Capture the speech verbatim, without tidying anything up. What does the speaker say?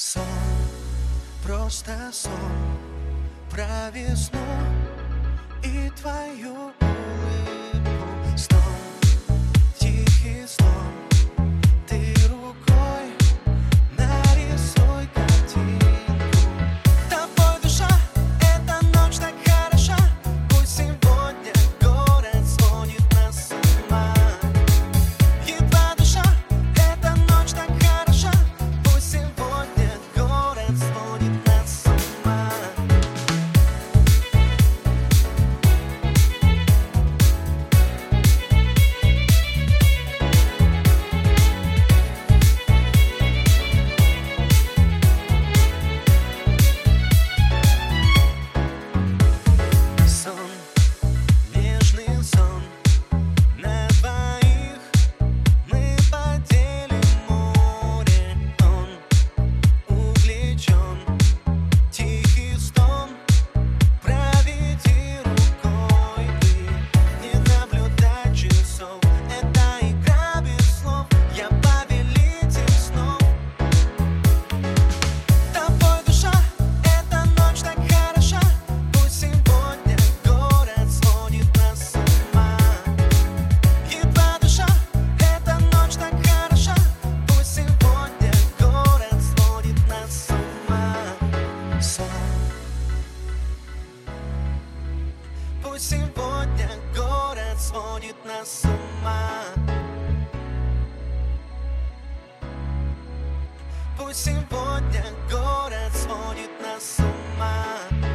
Сон, просто сон про весну и твою улыбку. Сон, тихий сон, ты рукой нарисуй картинку. Тобой душа, эта ночь так хороша. Пусть сегодня город сводит нас с ума. Едва душа, эта ночь так хороша. Пусть сегодня город сводит нас с ума. Сон, нежный сон на двоих. Мы поделим море, он увлечен. Тихий стон, проведи рукой и не наблюдай часов. Это игра без слов, я повелитель снов. Тобой душа, эта ночь так хороша. Пусть сегодня город сводит нас с ума. Едва душа, эта ночь так хороша. Пусть сегодня город сводит нас с ума. Сон, пусть сегодня город сводит нас с ума. Пусть сегодня город сводит нас с ума.